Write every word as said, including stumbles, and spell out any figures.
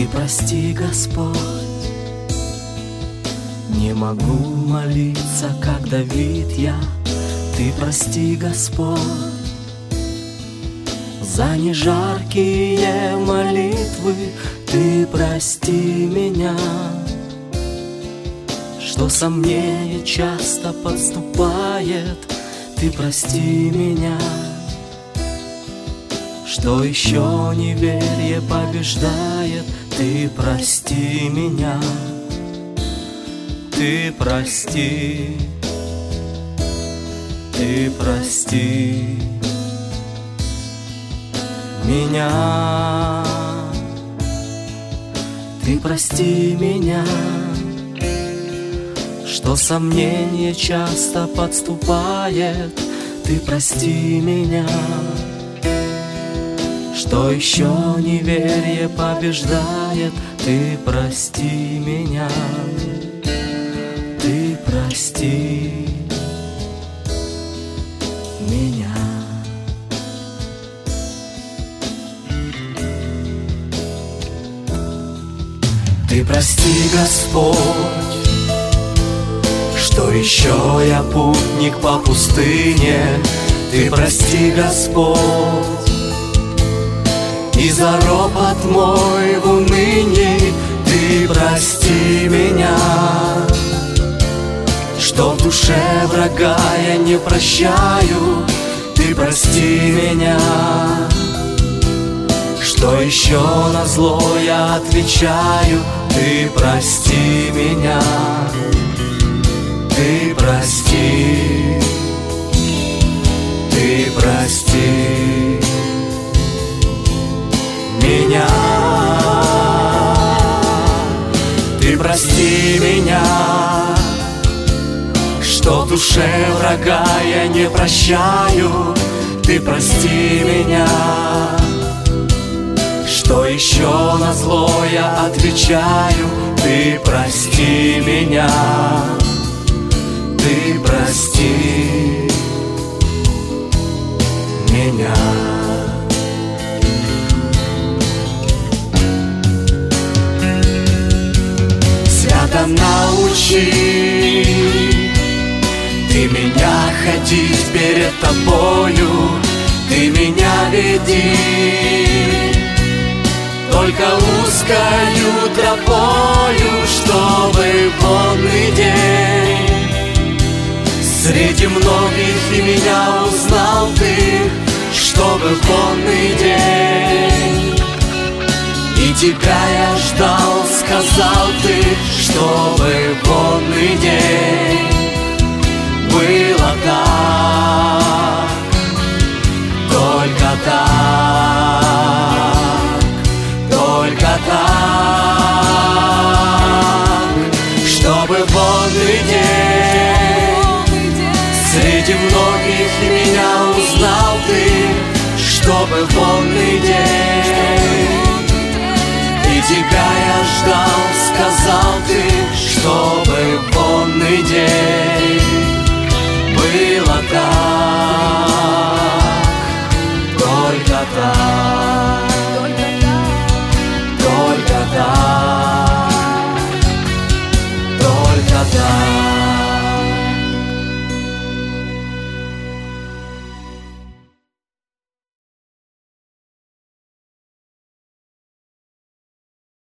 Ты прости, Господь. Не могу молиться, как Давид я. Ты прости, Господь, за нежаркие молитвы. Ты прости меня, что сомнение часто подступает. Ты прости меня, что еще неверие побеждает. Ты прости меня, ты прости, ты прости меня, ты прости меня, что сомнение часто подступает. Ты прости меня, что еще неверие побеждает. Ты прости меня, ты прости меня. Ты прости, Господь, что еще я путник по пустыне. Ты прости, Господь, и за ропот мой в унынии. Ты прости меня, что в душе врага я не прощаю. Ты прости меня, что еще на зло я отвечаю. Ты прости меня, ты прости, ты прости меня, ты прости меня, что в душе врага я не прощаю. Ты прости меня, что еще на зло я отвечаю. Ты прости меня, ты прости меня. Свято научи ты меня ходить перед тобою. Ты меня веди только узкою тропою, чтобы полный день среди многих и меня узнал ты, чтобы полный день. И тебя я ждал, сказал ты, чтобы полный день было так, только так, только так, чтобы полный день среди многих и меня узнал ты, чтобы полный день. И тебя я ждал, сказал ты, чтобы полный день было так, только так.